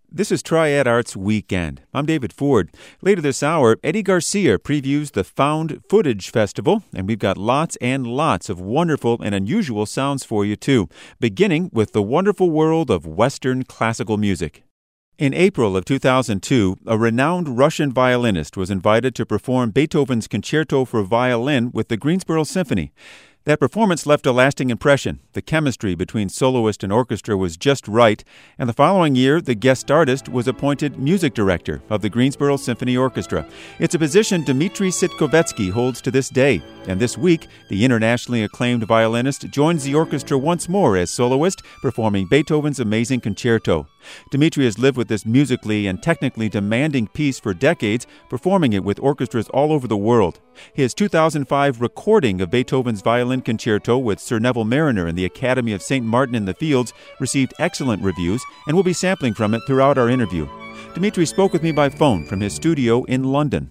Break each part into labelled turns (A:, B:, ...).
A: This is Triad Arts Weekend. I'm David Ford. Later this hour, Eddie Garcia previews the Found Footage Festival, and we've got lots and lots of wonderful and unusual sounds for you, too, beginning with the wonderful world of Western classical music. In April of 2002, a renowned Russian violinist was invited to perform Beethoven's Concerto for Violin with the Greensboro Symphony. That performance left a lasting impression. The chemistry between soloist and orchestra was just right, and the following year, the guest artist was appointed music director of the Greensboro Symphony Orchestra. It's a position Dmitri Sitkovetsky holds to this day, and this week, the internationally acclaimed violinist joins the orchestra once more as soloist, performing Beethoven's amazing concerto. Dmitri has lived with this musically and technically demanding piece for decades, performing it with orchestras all over the world. His 2005 recording of Beethoven's Violin Concerto with Sir Neville Marriner in the Academy of St. Martin in the Fields received excellent reviews, and we'll be sampling from it throughout our interview. Dmitri spoke with me by phone from his studio in London.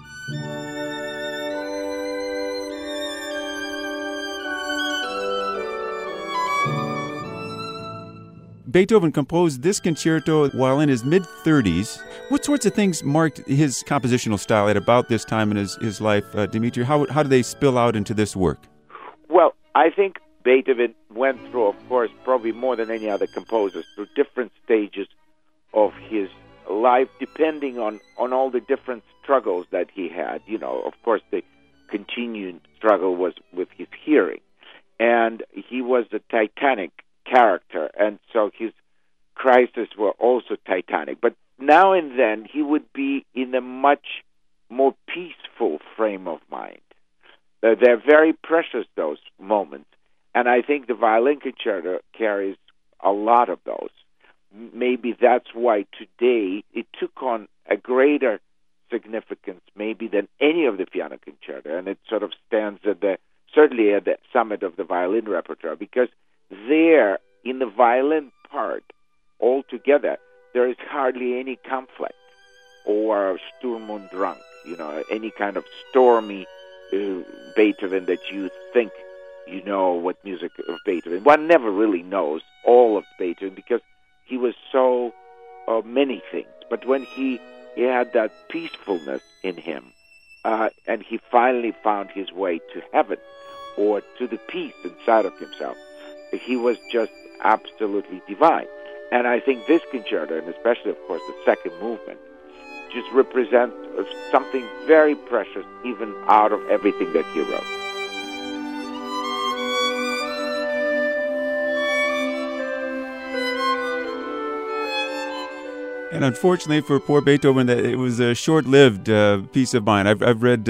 A: Beethoven composed this concerto while in his mid-30s. What sorts of things marked his compositional style at about this time in his life, Dmitri? How do they spill out into this work?
B: Well, I think Beethoven went through, of course, probably more than any other composer, through different stages of his life, depending on all the different struggles that he had. You know, of course, the continued struggle was with his hearing. And he was a titanic character, and so his crises were also titanic. But now and then he would be in a much more peaceful frame of mind. They're very precious, those moments, and I think the Violin Concerto carries a lot of those. Maybe that's why today it took on a greater significance maybe than any of the piano concerto, and it sort of stands certainly at the summit of the violin repertoire, because there, in the violin part, altogether, there is hardly any conflict or Sturm und Drang, any kind of stormy Beethoven that you think you know what music of Beethoven. One never really knows all of Beethoven because he was so many things. But when he had that peacefulness in him, and he finally found his way to heaven or to the peace inside of himself, he was just absolutely divine. And I think this concerto, and especially, of course, the second movement, just represents something very precious, even out of everything that he wrote.
A: And unfortunately for poor Beethoven, it was a short-lived peace of mind. I've read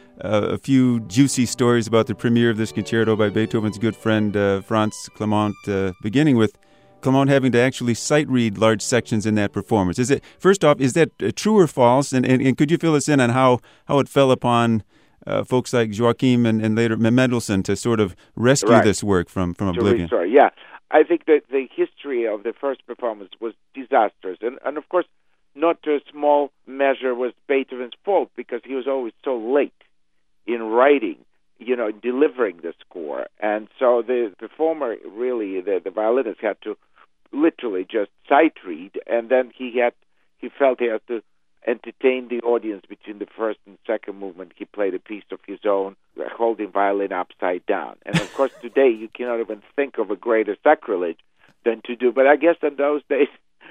A: a few juicy stories about the premiere of this concerto by Beethoven's good friend Franz Clement, beginning with Clement having to actually sight-read large sections in that performance. First off, is that true or false? And could you fill us in on how it fell upon folks like Joachim and later Mendelssohn to sort of rescue this work from oblivion?
B: Sorry, yeah. I think that the history of the first performance was disastrous. And of course, not to a small measure was Beethoven's fault, because he was always so late in writing, delivering the score. And so the performer, really, the violinist, had to literally just sight read, and then he felt he had to entertain the audience between the first and second movement. He played a piece of his own, holding violin upside down. And of course, today you cannot even think of a greater sacrilege than to do. But I guess in those days,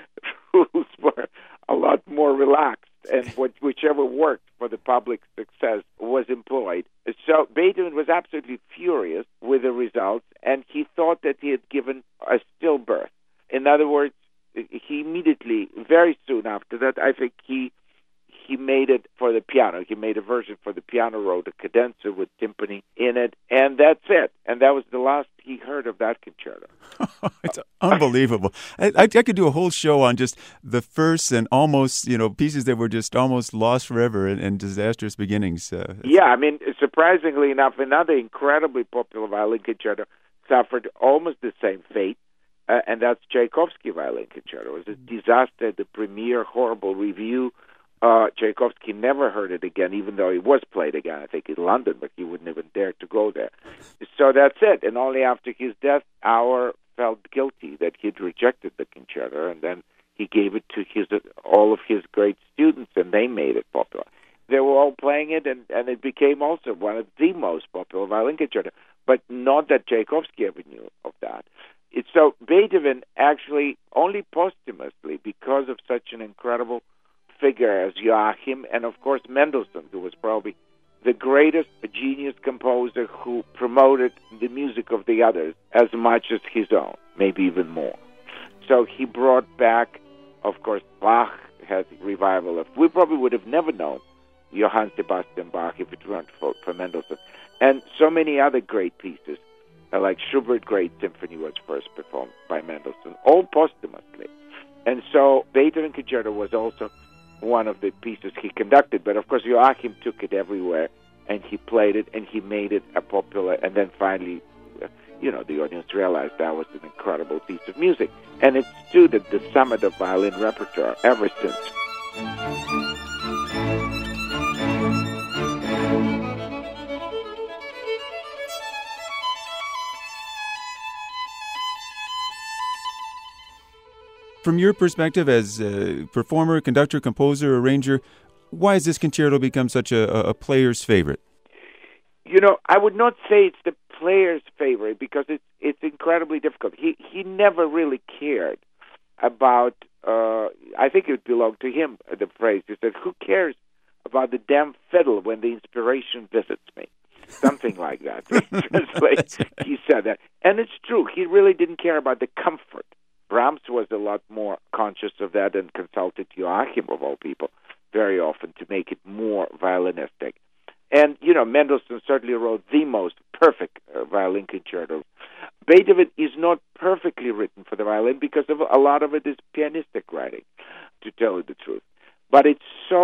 B: rules were a lot more relaxed, and whichever worked for the public success was employed. So Beethoven was absolutely furious with the results, and he thought that he had given a stillbirth. In other words, he immediately, very soon after that, I think he made it for the piano. He made a version for the piano, wrote a cadenza with timpani in it, and that's it. And that was the last he heard of that concerto.
A: It's unbelievable. I could do a whole show on just the first and almost, pieces that were just almost lost forever and disastrous beginnings.
B: Yeah, I mean, surprisingly enough, another incredibly popular violin concerto suffered almost the same fate. And that's Tchaikovsky Violin Concerto. It was a disaster, the premiere, horrible review. Tchaikovsky never heard it again, even though it was played again, I think, in London, but he wouldn't even dare to go there. So that's it. And only after his death, Auer felt guilty that he'd rejected the concerto, and then he gave it to all of his great students, and they made it popular. They were all playing it, and it became also one of the most popular violin concerto. But not that Tchaikovsky ever knew of that. So Beethoven actually only posthumously, because of such an incredible figure as Joachim, and of course Mendelssohn, who was probably the greatest genius composer who promoted the music of the others as much as his own, maybe even more. So he brought back, of course, Bach had revival of. We probably would have never known Johann Sebastian Bach if it weren't for Mendelssohn. And so many other great pieces, like Schubert Great Symphony was first performed by Mendelssohn, all posthumously. And so Beethoven Concerto was also one of the pieces he conducted. But of course Joachim took it everywhere, and he played it, and he made it a popular, and then finally, the audience realized that was an incredible piece of music. And it stood at the summit of violin repertoire ever since.
A: From your perspective as a performer, conductor, composer, arranger, why has this concerto become such a player's favorite?
B: I would not say it's the player's favorite because it's incredibly difficult. He never really cared about, I think it belonged to him, the phrase. He said, who cares about the damn fiddle when the inspiration visits me? Something like that. He said that. And it's true. He really didn't care about the comfort. Brahms was a lot more conscious of that and consulted Joachim, of all people, very often to make it more violinistic. And, Mendelssohn certainly wrote the most perfect violin concerto. Beethoven is not perfectly written for the violin because a lot of it is pianistic writing, to tell you the truth. But it's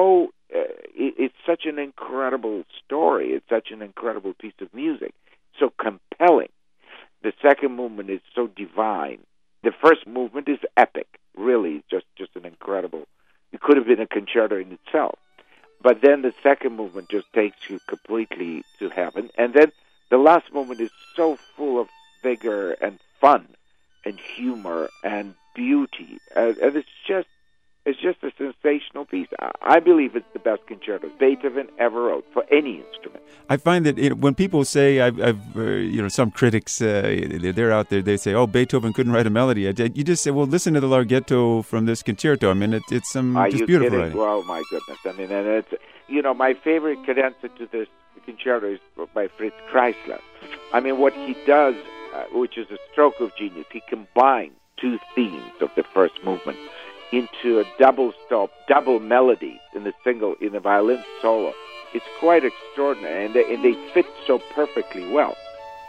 B: such an incredible story. It's such an incredible piece of music, so compelling. The second movement is so divine. The first movement is epic, really, just an incredible. It could have been a concerto in itself. But then the second movement just takes you completely to heaven. And then the last movement is so full of vigor and fun and humor and beauty. And it's just a sensational piece. I believe it's the best concerto Beethoven ever wrote for any instrument.
A: I find that when people say, some critics, they're out there, they say, oh, Beethoven couldn't write a melody. You just say, well, listen to the Larghetto from this concerto. I mean, it's just beautiful writing.
B: Oh, my goodness. I mean, and it's, my favorite cadenza to this concerto is by Fritz Kreisler. I mean, what he does, which is a stroke of genius, he combines two themes of the first movement into a double melody in the violin solo. It's quite extraordinary, and they fit so perfectly well.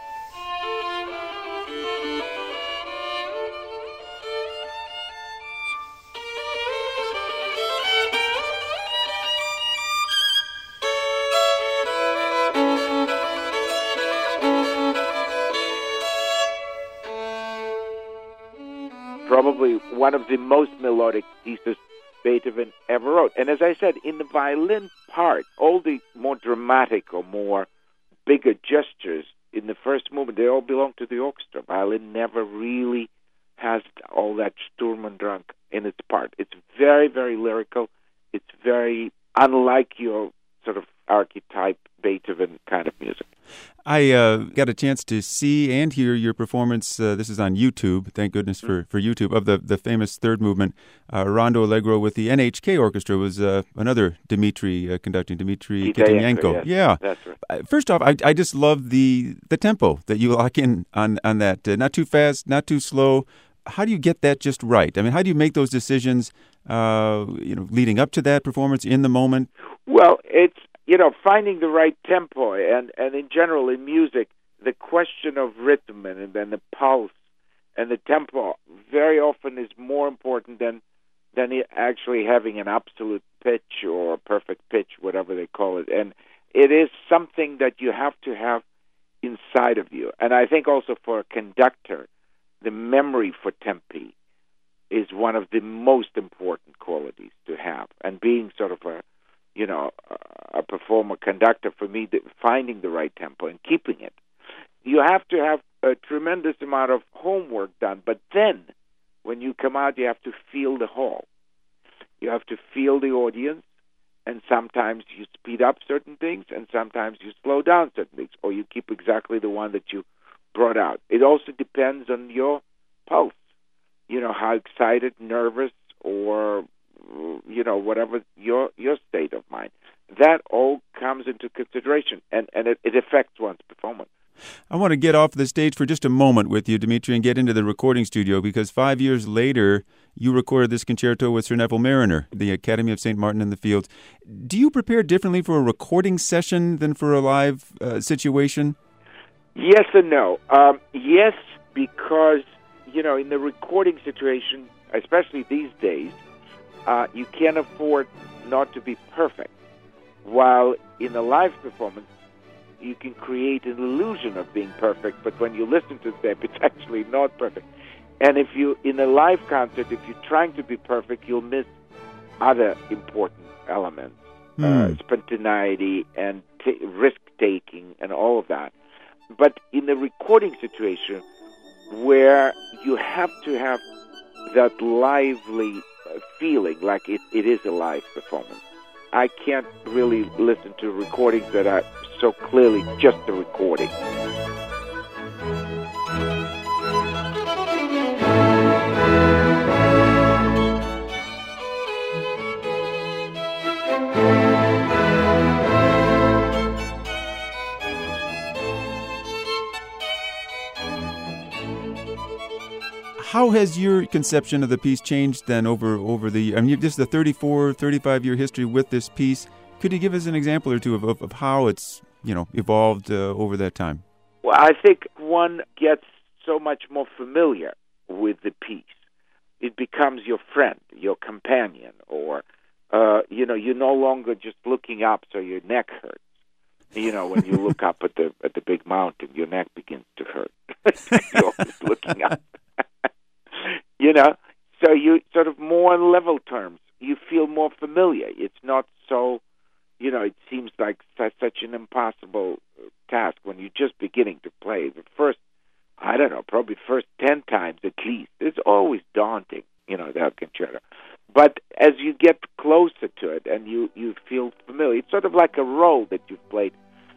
B: Probably one of the most melodic pieces Beethoven ever wrote. And as I said, in the violin part, all the more dramatic or more bigger gestures in the first movement, they all belong to the orchestra. Violin never really has all that Sturm und Drang in its part. It's very, very lyrical. It's very unlike your sort of archetype Beethoven kind of music.
A: I got a chance to see and hear your performance. This is on YouTube. Thank goodness for YouTube, of the famous third movement, Rondo Allegro with the NHK Orchestra. Was another Dmitri conducting, Dmitri Kitayenko.
B: Yes,
A: yeah,
B: that's right.
A: First off, I just love the tempo that you lock in on that. Not too fast, not too slow. How do you get that just right? I mean, how do you make those decisions? Leading up to that performance in the moment.
B: Well, it's finding the right tempo, and in general in music, the question of rhythm and then the pulse and the tempo very often is more important than actually having an absolute pitch or a perfect pitch, whatever they call it. And it is something that you have to have inside of you. And I think also for a conductor, the memory for tempi is one of the most important qualities to have. And being sort of a performer, conductor, for me, finding the right tempo and keeping it. You have to have a tremendous amount of homework done, but then when you come out, you have to feel the hall. You have to feel the audience, and sometimes you speed up certain things, and sometimes you slow down certain things, or you keep exactly the one that you brought out. It also depends on your pulse, how excited, nervous, or, whatever your state of mind. That all comes into consideration, and it affects one's performance.
A: I want to get off the stage for just a moment with you, Dmitri, and get into the recording studio, because 5 years later, you recorded this concerto with Sir Neville Marriner, the Academy of St. Martin in the Fields. Do you prepare differently for a recording session than for a live situation?
B: Yes and no. Yes, because, in the recording situation, especially these days, you can't afford not to be perfect. While in a live performance, you can create an illusion of being perfect, but when you listen to them, it's actually not perfect. And if you, in a live concert, if you're trying to be perfect, you'll miss other important elements, spontaneity and risk-taking and all of that. But in the recording situation, where you have to have that lively feeling, like it is a live performance, I can't really listen to recordings that are so clearly just a recording.
A: How has your conception of the piece changed then over the... this is the 35-year history with this piece. Could you give us an example or two of how it's, evolved over that time?
B: Well, I think one gets so much more familiar with the piece. It becomes your friend, your companion, or, you're no longer just looking up so your neck hurts. When you look up at the big mountain, your neck begins to hurt. You're always looking up. So you sort of more on level terms. You feel more familiar. It's not so, it seems like such an impossible task when you're just beginning to play. The first, probably first 10 times at least, it's always daunting, that concerto. But as you get closer to it and you feel familiar, it's sort of like a role that you've played.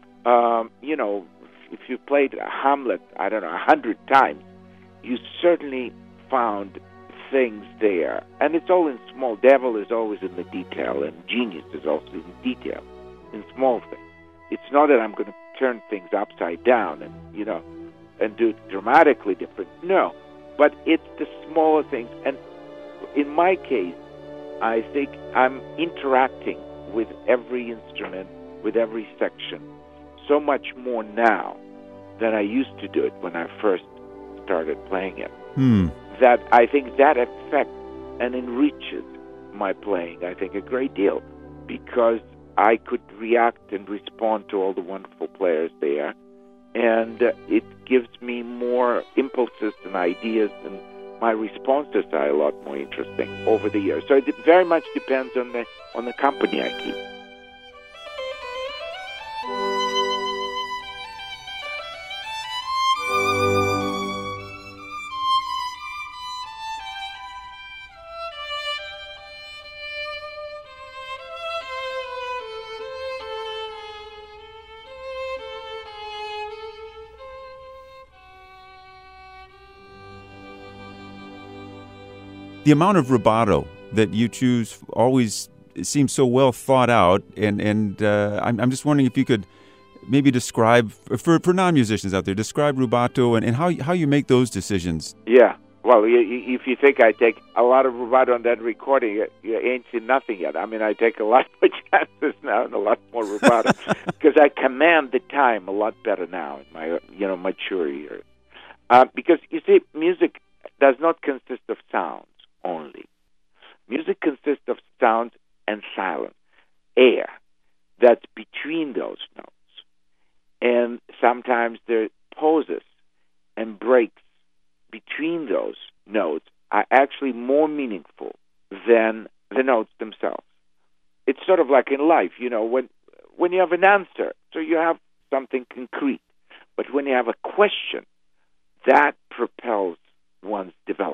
B: If you played Hamlet, 100 times, you certainly found things there. And it's all in small. Devil is always in the detail, and genius is also in detail, in small things. It's not that I'm going to turn things upside down and do it dramatically different. No, but it's the smaller things. And in my case, I think I'm interacting with every instrument, with every section, so much more now than I used to do it when I first started playing it. That I think that affects and enriches my playing, I think, a great deal, because I could react and respond to all the wonderful players there, and it gives me more impulses and ideas, and my responses are a lot more interesting over the years. So it very much depends on the company I keep.
A: The amount of rubato that you choose always seems so well thought out, and I'm just wondering if you could maybe describe, for non-musicians out there, describe rubato and how you make those decisions.
B: Yeah. Well, if you think I take a lot of rubato on that recording, you ain't seen nothing yet. I take a lot more chances now and a lot more rubato because I command the time a lot better now in my mature years. Because, you see, music does not consist of sounds only. Music consists of sound and silence, air that's between those notes. And sometimes there are pauses and breaks between those notes are actually more meaningful than the notes themselves. It's sort of like in life, when you have an answer, so you have something concrete. But when you have a question, that propels one's development.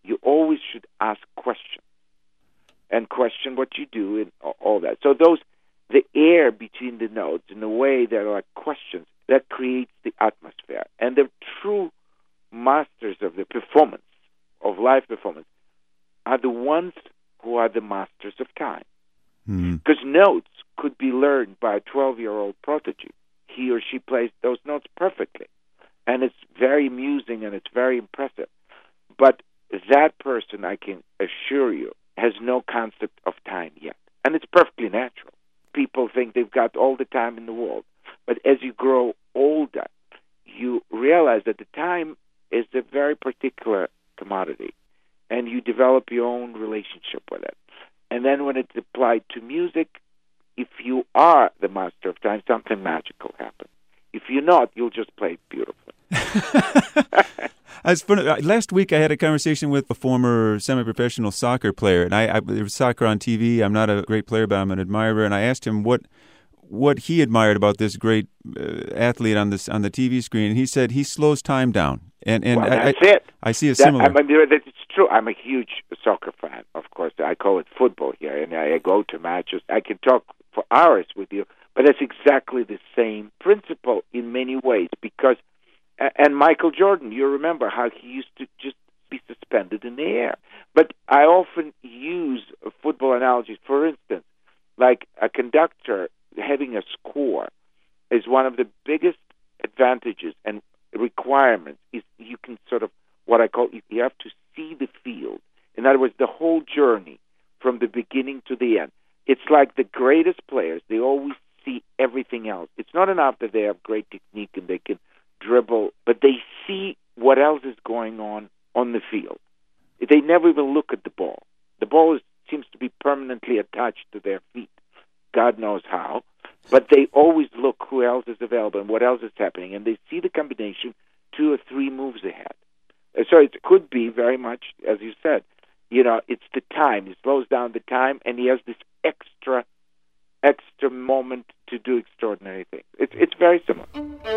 B: you always should ask questions and question what you do and all that. So the air between the notes and the way there are questions, that creates the atmosphere. And the true masters of the performance, of live performance, are the ones who are the masters of time. Because notes could be learned by a 12-year-old prodigy. He or she plays those notes perfectly. And it's very amusing and it's very impressive. But that person, I can assure you, has no concept of time yet. And it's perfectly natural. People think they've got all the time in the world. But as you grow older, you realize that the time is a very particular commodity. And you develop your own relationship with it. And then when it's applied to music, if you are the master of time, something magical happens. If you're not, you'll just play beautifully.
A: It's funny. Last week I had a conversation with a former semi-professional soccer player, and there was soccer on TV. I'm not a great player, but I'm an admirer. And I asked him what he admired about this great athlete on the TV screen, and he said he slows time down. And
B: well, that's it.
A: I see a similar.
B: It's true. I'm a huge soccer fan. Of course, I call it football here, and I go to matches. I can talk for hours with you, but it's exactly the same principle in many ways. Because, and Michael Jordan, you remember how he used to just be suspended in the air. But I often use football analogies. For instance, like a conductor having a score is one of the biggest advantages and requirements is you can sort of, what I call, you have to see the field. In other words, the whole journey from the beginning to the end. It's like the greatest players, they always see everything else. It's not enough that they have great technique and they can dribble, but they see what else is going on the field. They never even look at the ball. The ball seems to be permanently attached to their feet. God knows how. But they always look who else is available and what else is happening, and they see the combination 2 or 3 moves ahead. So it could be very much, as you said, it's the time. He slows down the time, and he has this extra moment to do extraordinary things. It's very similar.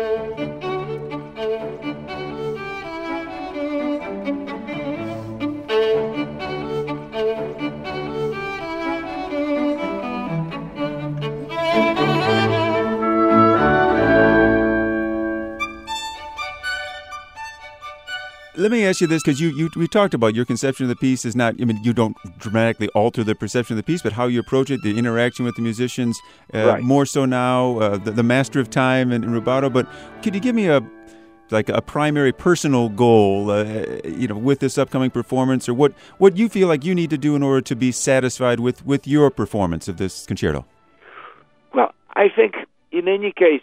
A: Let me ask you this, because we talked about your conception of the piece is not, you don't dramatically alter the perception of the piece, but how you approach it, the interaction with the musicians,
B: right.
A: More so now, the master of time and rubato. But could you give me a primary personal goal, with this upcoming performance, or what you feel like you need to do in order to be satisfied with your performance of this concerto?
B: Well, I think in any case,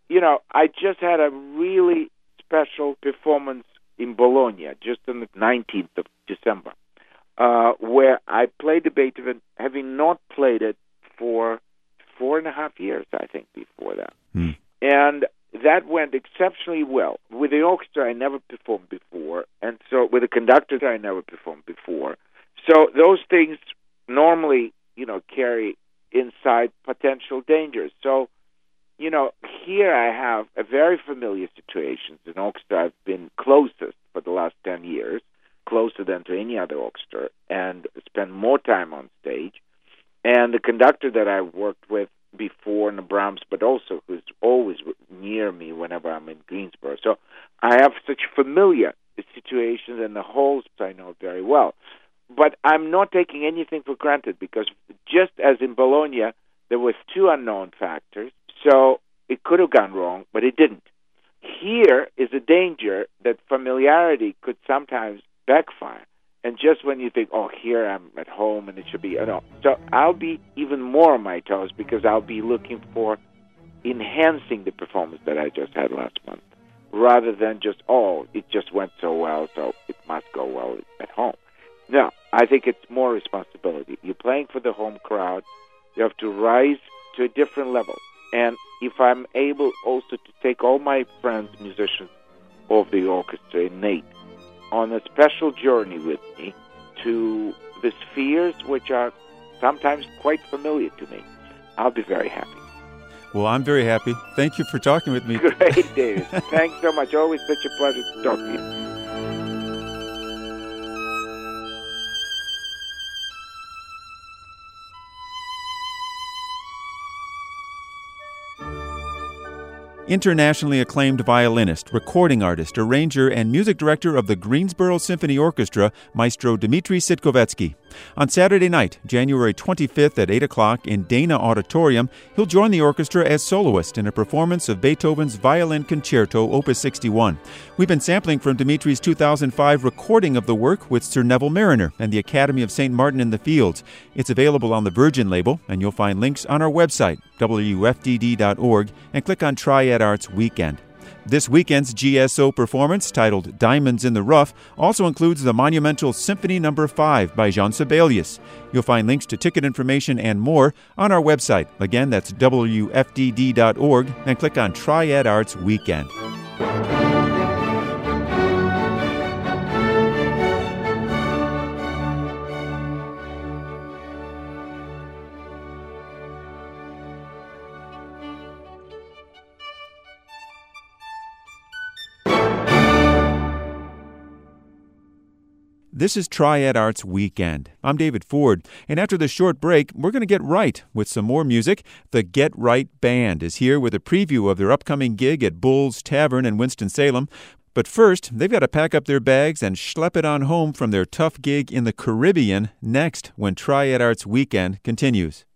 B: I just had a really special performance in Bologna, just on the 19th of December, where I played the Beethoven, having not played it for 4.5 years, I think, before that. And that went exceptionally well. With the orchestra, I never performed before, and so with the conductor, I never performed before. So those things normally, carry inside potential dangers. So, here I have a very familiar situation. It's an orchestra I've been closest for the last 10 years, closer than to any other orchestra, and spend more time on stage. And the conductor that I worked with before in the Brahms, but also who's always near me whenever I'm in Greensboro. So I have such familiar situations, and the halls I know very well. But I'm not taking anything for granted, because just as in Bologna, there was 2 unknown factors. So it could have gone wrong, but it didn't. Here is a danger that familiarity could sometimes backfire. And just when you think, here I'm at home and it should be, So I'll be even more on my toes, because I'll be looking for enhancing the performance that I just had last month, rather than just, it just went so well, so it must go well at home. No, I think it's more responsibility. You're playing for the home crowd. You have to rise to a different level. And if I'm able also to take all my friends, musicians of the orchestra, innate, on a special journey with me to the spheres which are sometimes quite familiar to me, I'll be very happy.
A: Well, I'm very happy. Thank you for talking with me.
B: Great, David. Thanks so much. Always such a pleasure to talk to you.
A: Internationally acclaimed violinist, recording artist, arranger, and music director of the Greensboro Symphony Orchestra, Maestro Dmitri Sitkovetsky. On Saturday night, January 25th at 8 o'clock in Dana Auditorium, he'll join the orchestra as soloist in a performance of Beethoven's Violin Concerto, Opus 61. We've been sampling from Dimitri's 2005 recording of the work with Sir Neville Marriner and the Academy of St. Martin in the Fields. It's available on the Virgin label, and you'll find links on our website, wfdd.org, and click on Triad Arts Weekend. This weekend's GSO performance, titled Diamonds in the Rough, also includes the monumental Symphony No. 5 by Jean Sibelius. You'll find links to ticket information and more on our website. Again, that's wfdd.org, and click on Triad Arts Weekend. This is Triad Arts Weekend. I'm David Ford, and after the short break, we're going to get right with some more music. The Get Right Band is here with a preview of their upcoming gig at Bull's Tavern in Winston-Salem. But first, they've got to pack up their bags and schlep it on home from their tough gig in the Caribbean next when Triad Arts Weekend continues.